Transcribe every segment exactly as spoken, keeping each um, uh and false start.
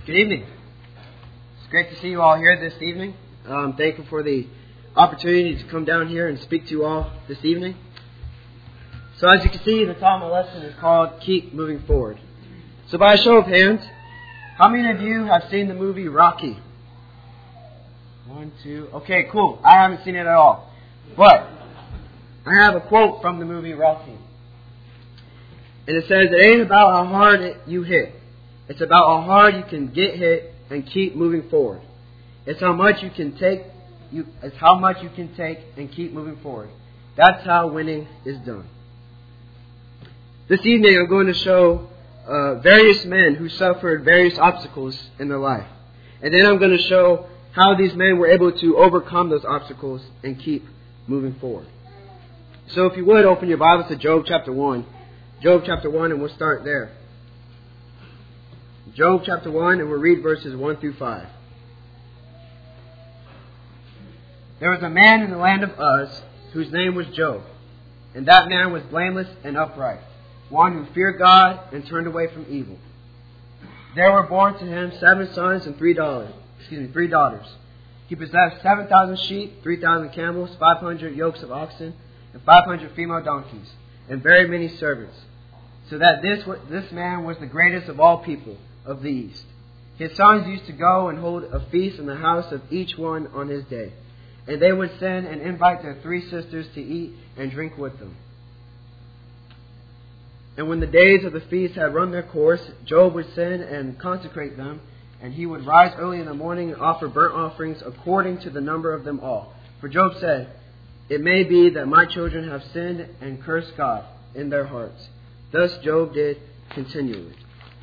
Good evening. It's great to see you all here this evening. I'm thankful for the opportunity to come down here and speak to you all this evening. So as you can see, the title of my lesson is called Keep Moving Forward. So by a show of hands, how many of you have seen the movie Rocky? One, two. Okay, cool. I haven't seen it at all. But I have a quote from the movie Rocky. And it says, "It ain't about how hard it, you hit. It's about how hard you can get hit and keep moving forward. It's how much you can take. You, it's how much you can take and keep moving forward. That's how winning is done." This evening, I'm going to show uh, various men who suffered various obstacles in their life, and then I'm going to show how these men were able to overcome those obstacles and keep moving forward. So, if you would, open your Bibles to Job chapter one. Job chapter one, and we'll start there. Job chapter one, and we'll read verses one through five. "There was a man in the land of Uz, whose name was Job. And that man was blameless and upright, one who feared God and turned away from evil. There were born to him seven sons and three daughters. Excuse me, three daughters. He possessed seven thousand sheep, three thousand camels, five hundred yokes of oxen, and five hundred female donkeys, and very many servants. So that this this man was the greatest of all people of the East. His sons used to go and hold a feast in the house of each one on his day. And they would send and invite their three sisters to eat and drink with them. And when the days of the feast had run their course, Job would send and consecrate them, and he would rise early in the morning and offer burnt offerings according to the number of them all. For Job said, 'It may be that my children have sinned and cursed God in their hearts.' Thus Job did continually."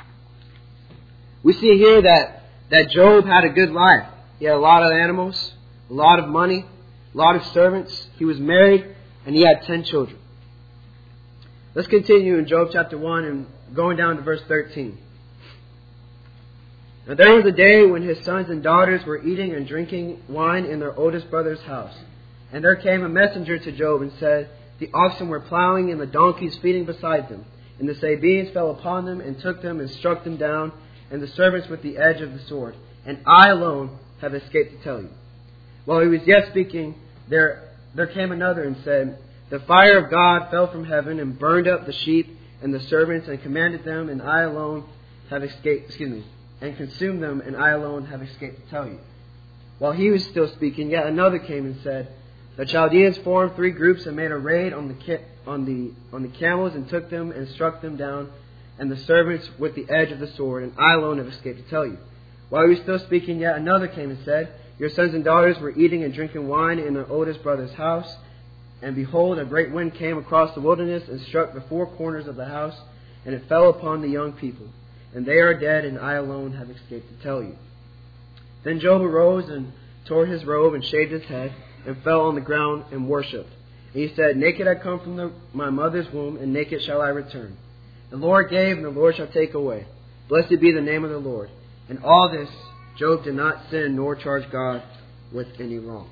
We see here that, that Job had a good life. He had a lot of animals, a lot of money, a lot of servants. He was married, and he had ten children. Let's continue in Job chapter one and going down to verse thirteen. "Now there was a day when his sons and daughters were eating and drinking wine in their oldest brother's house. And there came a messenger to Job and said, 'The oxen were plowing and the donkeys feeding beside them. And the Sabeans fell upon them and took them and struck them down, and the servants with the edge of the sword. And I alone have escaped to tell you.' While he was yet speaking, there there came another and said, 'The fire of God fell from heaven and burned up the sheep and the servants and commanded them, and I alone have escaped, excuse me, and consumed them, and I alone have escaped to tell you.' While he was still speaking, yet another came and said, 'The Chaldeans formed three groups and made a raid on the ca- on the on the camels and took them and struck them down, and the servants with the edge of the sword, and I alone have escaped to tell you.' While he was still speaking, yet another came and said, 'Your sons and daughters were eating and drinking wine in their oldest brother's house. And behold, a great wind came across the wilderness and struck the four corners of the house, and it fell upon the young people. And they are dead, and I alone have escaped to tell you.' Then Job arose and tore his robe and shaved his head, and fell on the ground and worshipped. And he said, 'Naked I come from the, my mother's womb, and naked shall I return. The Lord gave, and the Lord shall take away. Blessed be the name of the Lord.' And all this, Job did not sin nor charge God with any wrong."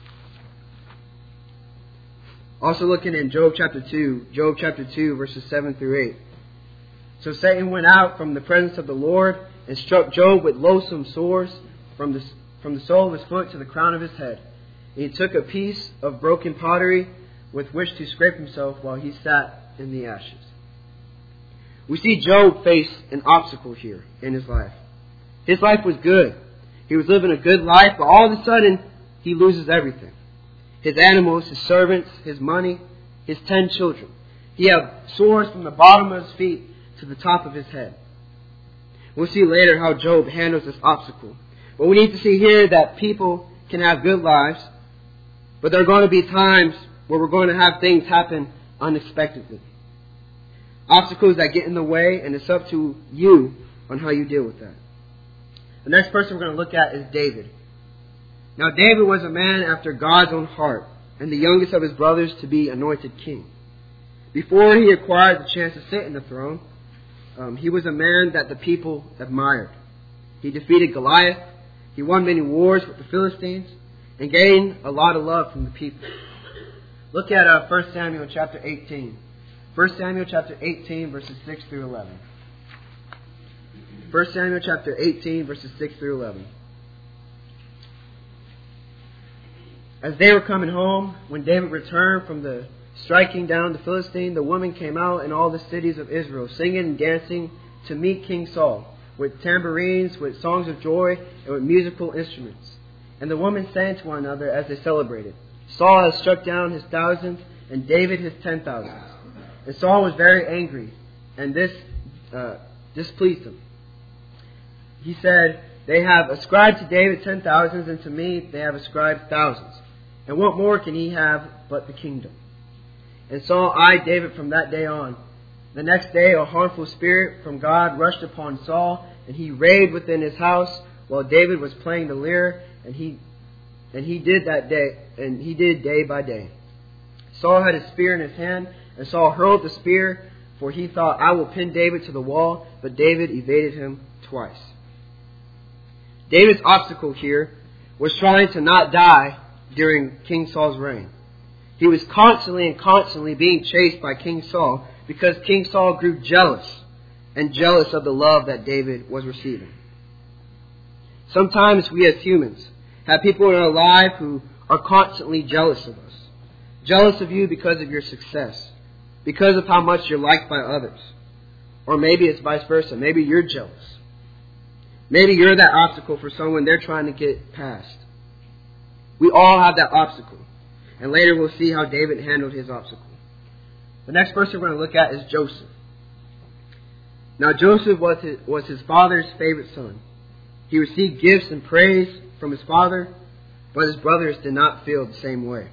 Also looking in Job chapter two, Job chapter two, verses seven through eight. "So Satan went out from the presence of the Lord and struck Job with loathsome sores from the, from the sole of his foot to the crown of his head. And he took a piece of broken pottery with which to scrape himself while he sat in the ashes." We see Job face an obstacle here in his life. His life was good. He was living a good life, but all of a sudden, he loses everything. His animals, his servants, his money, his ten children. He had sores from the bottom of his feet to the top of his head. We'll see later how Job handles this obstacle. But we need to see here that people can have good lives, but there are going to be times where we're going to have things happen unexpectedly. Obstacles that get in the way, and it's up to you on how you deal with that. The next person we're going to look at is David. Now David was a man after God's own heart, and the youngest of his brothers to be anointed king. Before he acquired the chance to sit in the throne, um, he was a man that the people admired. He defeated Goliath, he won many wars with the Philistines, and gained a lot of love from the people. Look at uh, First Samuel chapter eighteen. First Samuel chapter eighteen, verses six through eleven. First Samuel chapter eighteen, verses six through eleven. As they were coming home, when David returned from the striking down the Philistine, the women came out in all the cities of Israel, singing and dancing to meet King Saul, with tambourines, with songs of joy, and with musical instruments. And the women sang to one another as they celebrated, Saul has struck down his thousands, and David his ten thousands. And Saul was very angry, and this uh, displeased him. He said, they have ascribed to David ten thousands, and to me they have ascribed thousands. And what more can he have but the kingdom? And Saul eyed David from that day on. The next day a harmful spirit from God rushed upon Saul, and he raved within his house while David was playing the lyre, and he and he did that day, and he did day by day. Saul had a spear in his hand, and Saul hurled the spear, for he thought, I will pin David to the wall, but David evaded him twice. David's obstacle here was trying to not die during King Saul's reign. He was constantly and constantly being chased by King Saul because King Saul grew jealous and jealous of the love that David was receiving. Sometimes we as humans have people in our life who are constantly jealous of us. Jealous of you because of your success, because of how much you're liked by others. Or maybe it's vice versa. Maybe you're jealous. Maybe you're that obstacle for someone they're trying to get past. We all have that obstacle. And later we'll see how David handled his obstacle. The next person we're going to look at is Joseph. Now Joseph was his, was his father's favorite son. He received gifts and praise from his father, but his brothers did not feel the same way.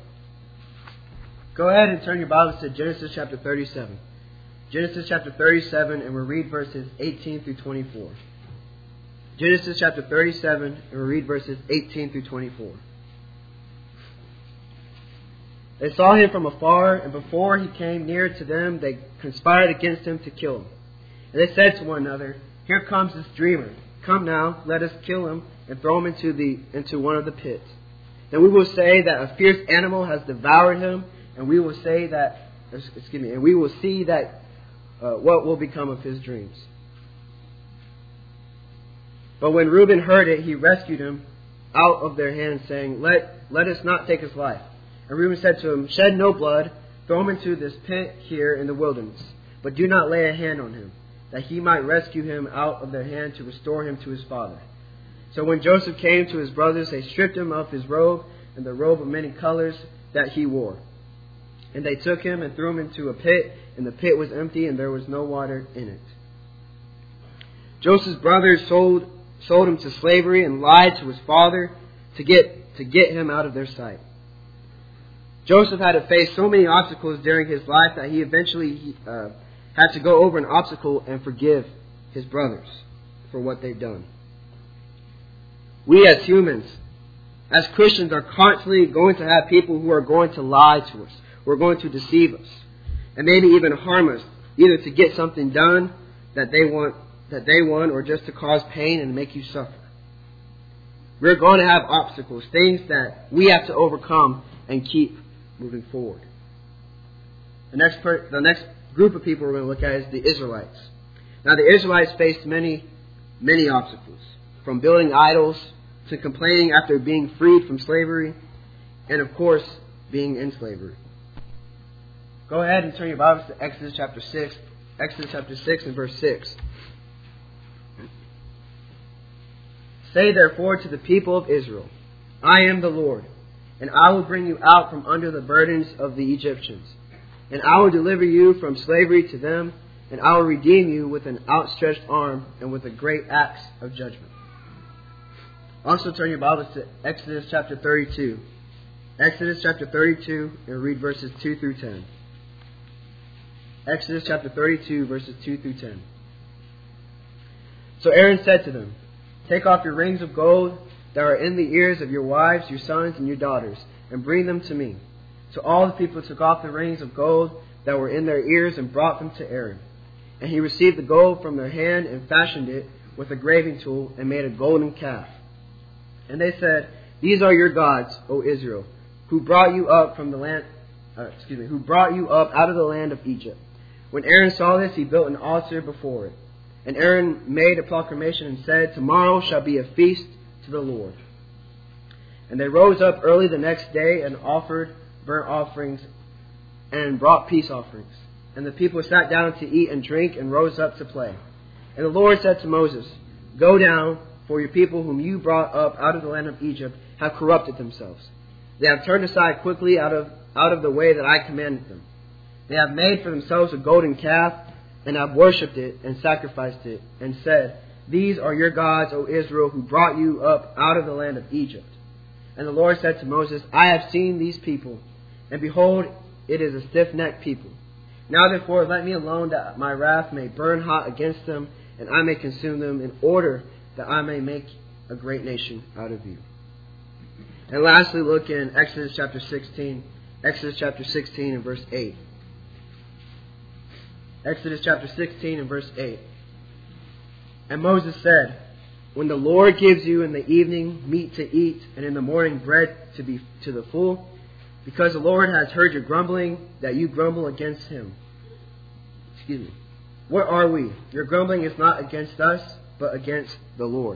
Go ahead and turn your Bibles to Genesis chapter thirty-seven. Genesis chapter thirty-seven, and we'll read verses eighteen through twenty-four. Genesis chapter thirty-seven, and we'll read verses eighteen through twenty-four. They saw him from afar, and before he came near to them, they conspired against him to kill him. And they said to one another, Here comes this dreamer. Come now, let us kill him and throw him into the into one of the pits. Then we will say that a fierce animal has devoured him, and we will say that, excuse me, and we will see that uh, what will become of his dreams. But when Reuben heard it, he rescued him out of their hands, saying, Let let us not take his life. And Reuben said to him, Shed no blood, throw him into this pit here in the wilderness, but do not lay a hand on him, that he might rescue him out of their hand to restore him to his father. So when Joseph came to his brothers, they stripped him of his robe and the robe of many colors that he wore. And they took him and threw him into a pit, and the pit was empty, and there was no water in it. Joseph's brothers sold sold him to slavery and lied to his father to get to get him out of their sight. Joseph had to face so many obstacles during his life that he eventually uh, had to go over an obstacle and forgive his brothers for what they've done. We as humans, as Christians, are constantly going to have people who are going to lie to us, who are going to deceive us, and maybe even harm us, either to get something done that they want, that they want, or just to cause pain and make you suffer. We're going to have obstacles, things that we have to overcome and keep moving forward. The next per, the next group of people we're going to look at is the Israelites. Now, the Israelites faced many, many obstacles, from building idols to complaining after being freed from slavery, and of course, being in slavery. Go ahead and turn your Bibles to Exodus chapter six. Exodus chapter six and verse six. Say therefore to the people of Israel, I am the Lord, and I will bring you out from under the burdens of the Egyptians. And I will deliver you from slavery to them, and I will redeem you with an outstretched arm and with a great axe of judgment. Also turn your Bibles to Exodus chapter thirty-two. Exodus chapter thirty-two, and read verses two through ten. Exodus chapter thirty-two, verses two through ten. So Aaron said to them, Take off your rings of gold that are in the ears of your wives, your sons, and your daughters, and bring them to me. So all the people took off the rings of gold that were in their ears and brought them to Aaron. And he received the gold from their hand and fashioned it with a graving tool and made a golden calf. And they said, These are your gods, O Israel, who brought you up from the land, uh, excuse me, who brought you up out of the land of Egypt. When Aaron saw this, he built an altar before it. And Aaron made a proclamation and said, "Tomorrow shall be a feast to the Lord." And they rose up early the next day and offered burnt offerings and brought peace offerings. And the people sat down to eat and drink and rose up to play. And the Lord said to Moses, "Go down, for your people whom you brought up out of the land of Egypt have corrupted themselves. They have turned aside quickly out of, out of the way that I commanded them. They have made for themselves a golden calf and have worshipped it and sacrificed it and said, 'These are your gods, O Israel, who brought you up out of the land of Egypt.' And the Lord said to Moses, 'I have seen these people, and behold, it is a stiff-necked people. Now therefore let me alone, that my wrath may burn hot against them, and I may consume them, in order that I may make a great nation out of you.'" And lastly, look in Exodus chapter sixteen. Exodus chapter sixteen and verse eight. Exodus chapter sixteen and verse eight. "And Moses said, 'When the Lord gives you in the evening meat to eat, and in the morning bread to be to the full, because the Lord has heard your grumbling, that you grumble against him.'" Excuse me. "What are we? Your grumbling is not against us, but against the Lord."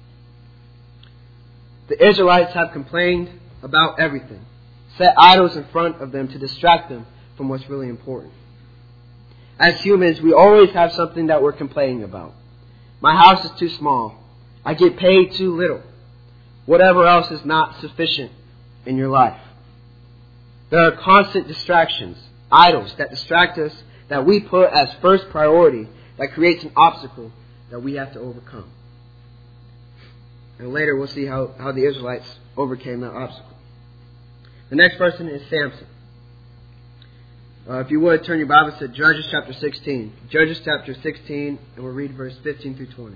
The Israelites have complained about everything, set idols in front of them to distract them from what's really important. As humans, we always have something that we're complaining about. My house is too small. I get paid too little. Whatever else is not sufficient in your life. There are constant distractions, idols that distract us, that we put as first priority, that creates an obstacle that we have to overcome. And later we'll see how, how the Israelites overcame that obstacle. The next person is Samson. Uh, if you would, turn your Bibles to Judges chapter sixteen. Judges chapter sixteen, and we'll read verse fifteen through twenty.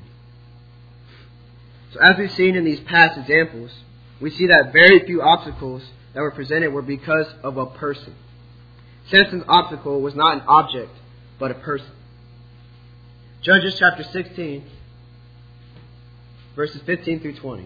So as we've seen in these past examples, we see that very few obstacles that were presented were because of a person. Samson's obstacle was not an object, but a person. Judges chapter sixteen, verses fifteen through twenty.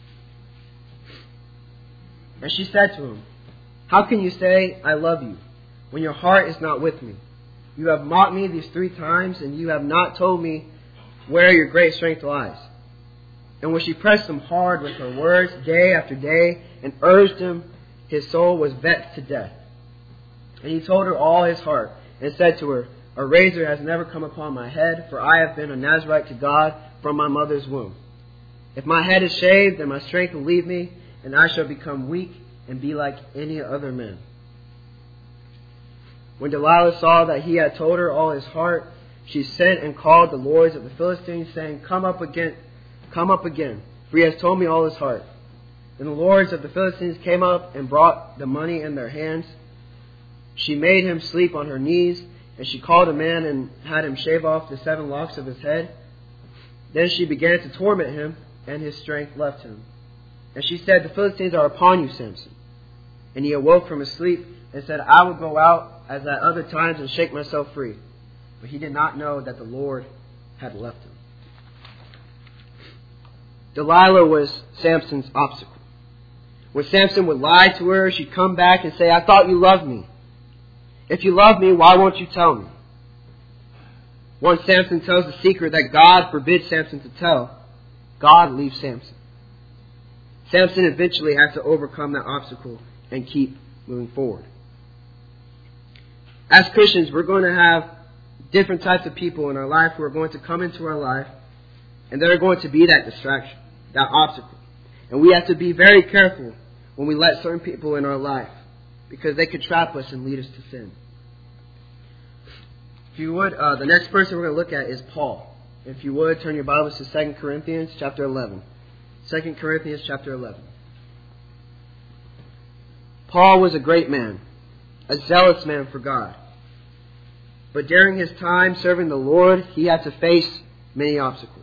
"And she said to him, 'How can you say, I love you, when your heart is not with me? You have mocked me these three times, and you have not told me where your great strength lies.' And when she pressed him hard with her words day after day, and urged him, his soul was vexed to death. And he told her all his heart, and said to her, 'A razor has never come upon my head, for I have been a Nazarite to God from my mother's womb. If my head is shaved, then my strength will leave me, and I shall become weak and be like any other man.' When Delilah saw that he had told her all his heart, she sent and called the lords of the Philistines, saying, 'Come up again, come up again, for he has told me all his heart.' Then the lords of the Philistines came up and brought the money in their hands. She made him sleep on her knees, and she called a man and had him shave off the seven locks of his head. Then she began to torment him, and his strength left him. And she said, 'The Philistines are upon you, Samson.' And he awoke from his sleep and said, 'I will go out as at other times and shake myself free.' But he did not know that the Lord had left him." Delilah was Samson's obstacle. When Samson would lie to her, she'd come back and say, "I thought you loved me. If you love me, why won't you tell me?" Once Samson tells the secret that God forbids Samson to tell, God leaves Samson. Samson eventually has to overcome that obstacle and keep moving forward. As Christians, we're going to have different types of people in our life who are going to come into our life, and they're going to be that distraction, that obstacle. And we have to be very careful when we let certain people in our life, because they could trap us and lead us to sin. If you would, uh, the next person we're going to look at is Paul. If you would, turn your Bibles to Second Corinthians chapter eleven. Second Corinthians chapter eleven. Paul was a great man, a zealous man for God. But during his time serving the Lord, he had to face many obstacles.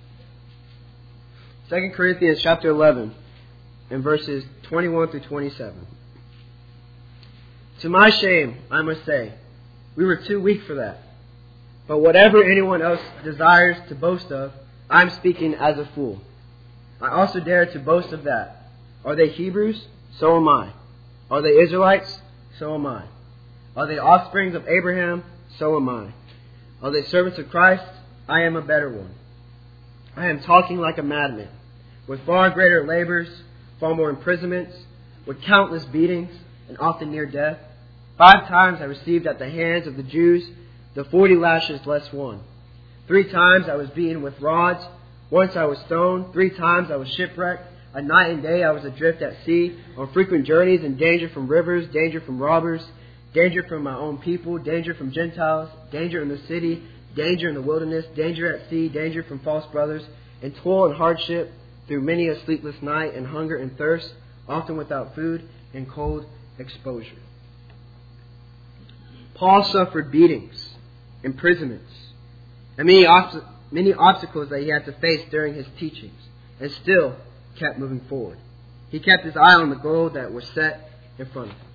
Second Corinthians chapter eleven and verses twenty-one through twenty-seven. "To my shame, I must say, we were too weak for that. But whatever anyone else desires to boast of, I'm speaking as a fool. I also dare to boast of that. Are they Hebrews? So am I. Are they Israelites? So am I. Are they offsprings of Abraham? So am I. Are they servants of Christ? I am a better one. I am talking like a madman, with far greater labors, far more imprisonments, with countless beatings, and often near death. Five times I received at the hands of the Jews the forty lashes less one. Three times I was beaten with rods. Once I was stoned. Three times I was shipwrecked. A night and day I was adrift at sea, on frequent journeys, in danger from rivers, danger from robbers, danger from my own people, danger from Gentiles, danger in the city, danger in the wilderness, danger at sea, danger from false brothers, and toil and hardship through many a sleepless night, and hunger and thirst, often without food, and cold exposure. Paul suffered beatings, imprisonments, and many, obst- many obstacles that he had to face during his teachings, and still kept moving forward. He kept his eye on the goal that was set in front of him.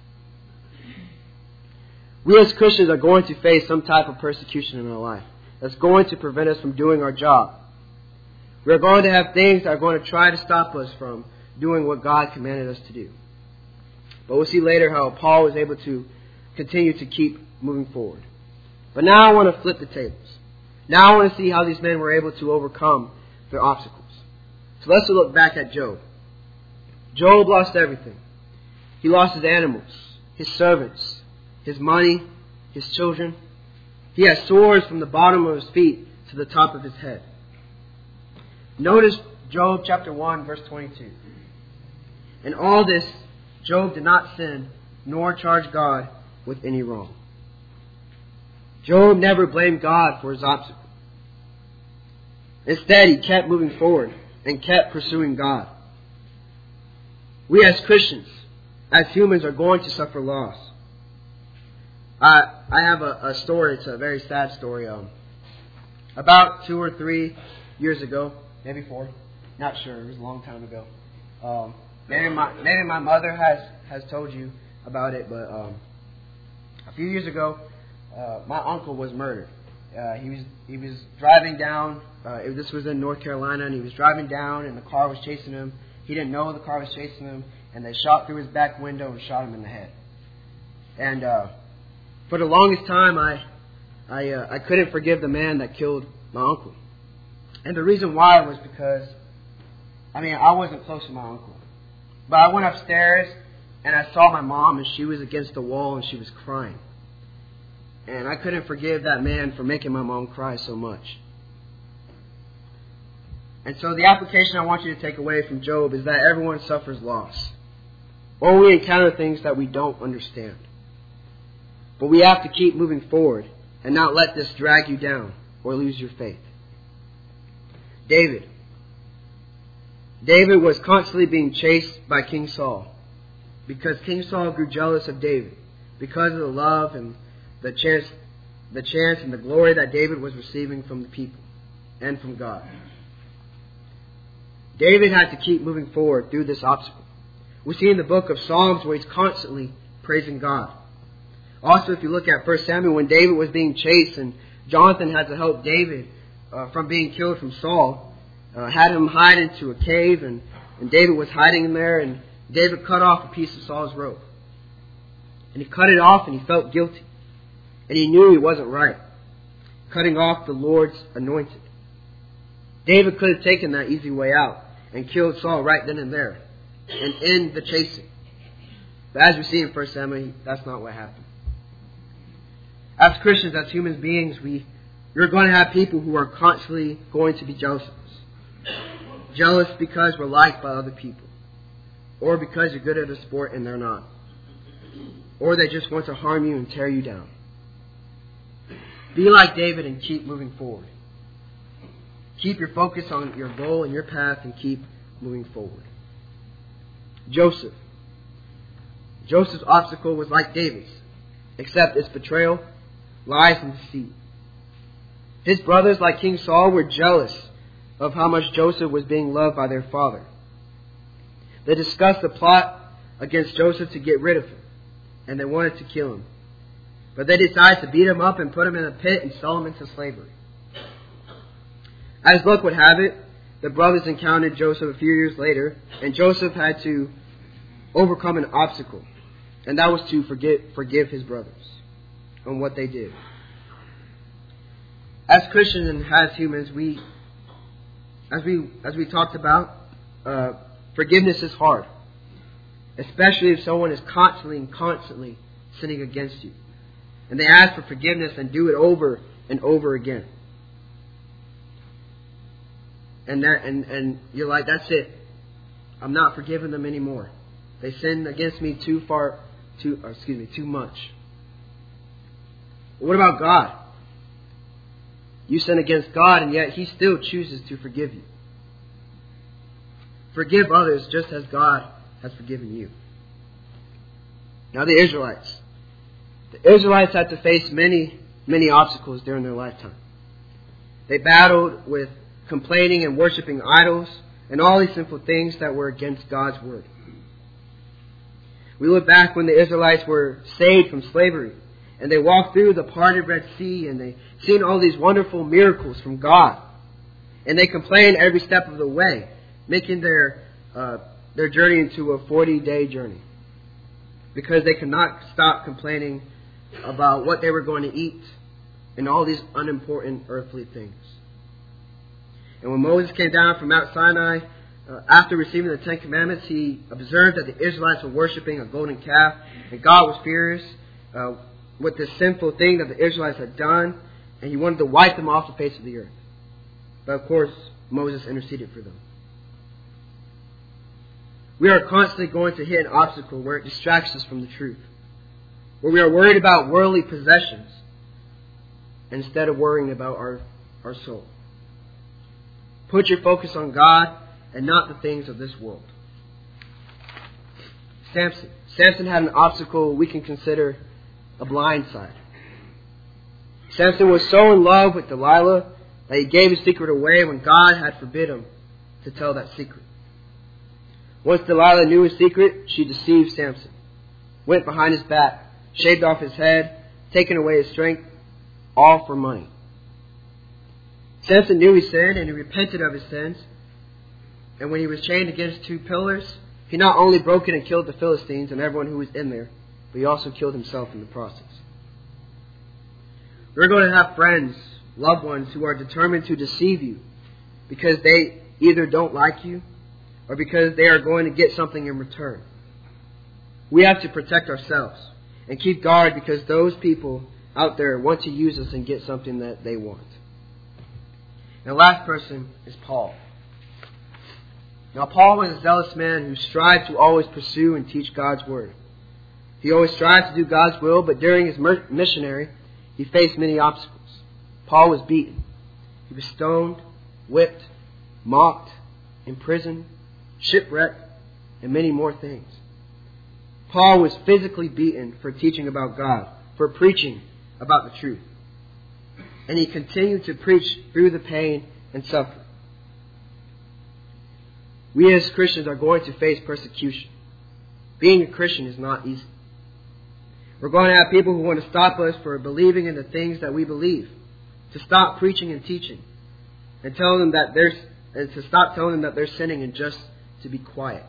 We as Christians are going to face some type of persecution in our life that's going to prevent us from doing our job. We're going to have things that are going to try to stop us from doing what God commanded us to do. But we'll see later how Paul was able to continue to keep moving forward. But now I want to flip the tables. Now I want to see how these men were able to overcome their obstacles. So let's look back at Job. Job lost everything. He lost his animals, his servants, his money, his children. He had sores from the bottom of his feet to the top of his head. Notice Job chapter one, verse twenty-two. In all this, Job did not sin, nor charge God with any wrong. Job never blamed God for his obstacle. Instead, he kept moving forward and kept pursuing God. We as Christians, as humans, are going to suffer loss. I I have a, a story. It's a very sad story. Um, about two or three years ago, maybe four, not sure. It was a long time ago. Um, maybe my maybe my mother has, has told you about it, but um, a few years ago, uh, my uncle was murdered. Uh, he was he was driving down. Uh, it, this was in North Carolina, and he was driving down, and the car was chasing him. He didn't know the car was chasing him, and they shot through his back window and shot him in the head. And uh, for the longest time, I I uh, I couldn't forgive the man that killed my uncle. And the reason why was because, I mean, I wasn't close to my uncle. But I went upstairs and I saw my mom, and she was against the wall and she was crying. And I couldn't forgive that man for making my mom cry so much. And so the application I want you to take away from Job is that everyone suffers loss. Or we encounter things that we don't understand. But we have to keep moving forward and not let this drag you down or lose your faith. David. David was constantly being chased by King Saul because King Saul grew jealous of David because of the love and the chance, the chance and the glory that David was receiving from the people and from God. David had to keep moving forward through this obstacle. We see in the book of Psalms where he's constantly praising God. Also, if you look at First Samuel, when David was being chased and Jonathan had to help David uh, from being killed from Saul, uh, had him hide into a cave, and, and David was hiding in there, and David cut off a piece of Saul's robe. And he cut it off, and he felt guilty. And he knew he wasn't right, cutting off the Lord's anointed. David could have taken that easy way out and killed Saul right then and there and end the chasing. But as we see in First Samuel, that's not what happened. As Christians, as human beings, we, we're going to have people who are constantly going to be jealous of us. Jealous because we're liked by other people. Or because you're good at a sport and they're not. Or they just want to harm you and tear you down. Be like David and keep moving forward. Keep your focus on your goal and your path and keep moving forward. Joseph. Joseph's obstacle was like David's, except its betrayal, lies, and deceit. His brothers, like King Saul, were jealous of how much Joseph was being loved by their father. They discussed a plot against Joseph to get rid of him, and they wanted to kill him. But they decided to beat him up and put him in a pit and sell him into slavery. As luck would have it, the brothers encountered Joseph a few years later, and Joseph had to overcome an obstacle, and that was to forgive, forgive his brothers on what they did. as Christians and as humans, we, as we as we talked about, uh, forgiveness is hard, especially if someone is constantly and constantly sinning against you, and they ask for forgiveness and do it over and over again. And that and, and you're like, that's it. I'm not forgiving them anymore. They sinned against me too far, too or excuse me, too much. What about God? You sin against God, and yet He still chooses to forgive you. Forgive others just as God has forgiven you. Now the Israelites. The Israelites had to face many, many obstacles during their lifetime. They battled with complaining and worshiping idols and all these sinful things that were against God's word. We look back when the Israelites were saved from slavery, and they walked through the parted Red Sea, and they seen all these wonderful miracles from God. And they complained every step of the way, making their uh, their journey into a forty-day journey, because they could not stop complaining about what they were going to eat and all these unimportant earthly things. And when Moses came down from Mount Sinai, uh, after receiving the Ten Commandments, he observed that the Israelites were worshiping a golden calf, and God was furious uh, with this sinful thing that the Israelites had done, and He wanted to wipe them off the face of the earth. But of course, Moses interceded for them. We are constantly going to hit an obstacle where it distracts us from the truth, where we are worried about worldly possessions instead of worrying about our, our soul. Put your focus on God and not the things of this world. Samson. Samson had an obstacle we can consider a blind side. Samson was so in love with Delilah that he gave his secret away when God had forbid him to tell that secret. Once Delilah knew his secret, she deceived Samson, went behind his back, shaved off his head, taken away his strength, all for money. Samson knew he sinned, and he repented of his sins. And when he was chained against two pillars, he not only broke in and killed the Philistines and everyone who was in there, but he also killed himself in the process. We're going to have friends, loved ones, who are determined to deceive you because they either don't like you or because they are going to get something in return. We have to protect ourselves and keep guard, because those people out there want to use us and get something that they want. And the last person is Paul. Now, Paul was a zealous man who strived to always pursue and teach God's word. He always strived to do God's will, but during his missionary, he faced many obstacles. Paul was beaten. He was stoned, whipped, mocked, imprisoned, shipwrecked, and many more things. Paul was physically beaten for teaching about God, for preaching about the truth. And he continued to preach through the pain and suffering. We as Christians are going to face persecution. Being a Christian is not easy. We're going to have people who want to stop us for believing in the things that we believe, to stop preaching and teaching, and tell them that they're, and to stop telling them that they're sinning and just to be quiet.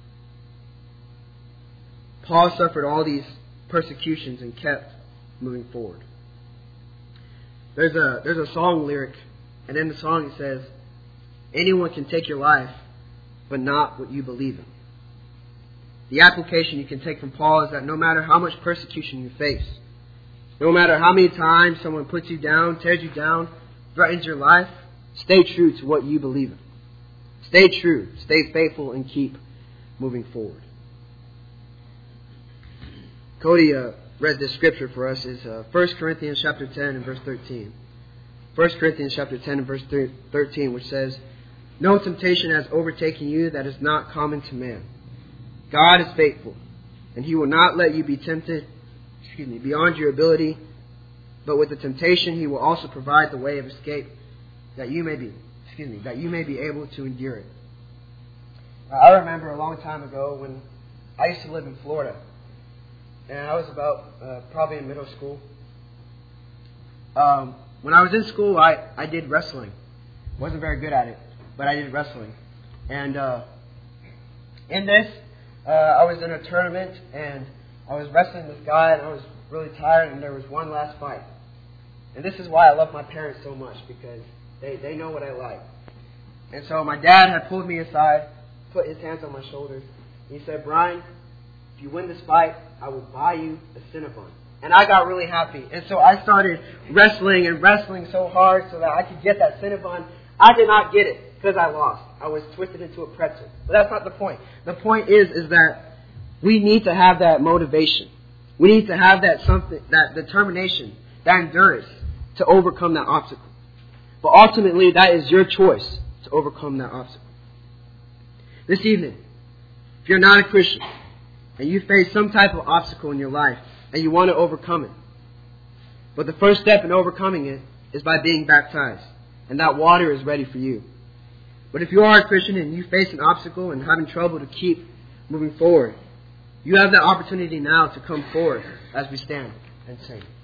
Paul suffered all these persecutions and kept moving forward. There's a there's a song lyric, and in the song it says, "Anyone can take your life, but not what you believe in." The application you can take from Paul is that no matter how much persecution you face, no matter how many times someone puts you down, tears you down, threatens your life, stay true to what you believe in. Stay true, stay faithful, and keep moving forward. Cody uh, read this scripture for us. Is uh, First Corinthians chapter ten and verse thirteen. First Corinthians chapter ten and verse thirteen, which says, "No temptation has overtaken you that is not common to man. God is faithful, and He will not let you be tempted, excuse me, beyond your ability, but with the temptation He will also provide the way of escape, that you may be, excuse me, that you may be able to endure it." Uh, I remember a long time ago when I used to live in Florida, and I was about uh, probably in middle school. Um, when I was in school, I, I did wrestling. Wasn't very good at it, but I did wrestling. And uh, in this, uh, I was in a tournament, and I was wrestling this guy, and I was really tired, and there was one last fight. And this is why I love my parents so much, because they, they know what I like. And so my dad had pulled me aside, put his hands on my shoulders. He said, Brian, if you win this fight, I will buy you a Cinnabon. And I got really happy. And so I started wrestling and wrestling so hard so that I could get that Cinnabon. I did not get it because I lost. I was twisted into a pretzel. But that's not the point. The point is, is that we need to have that motivation. We need to have that something, that determination, that endurance to overcome that obstacle. But ultimately, that is your choice to overcome that obstacle. This evening, if you're not a Christian and you face some type of obstacle in your life and you want to overcome it, but the first step in overcoming it is by being baptized, and that water is ready for you. But if you are a Christian and you face an obstacle and having trouble to keep moving forward, you have the opportunity now to come forward as we stand and sing.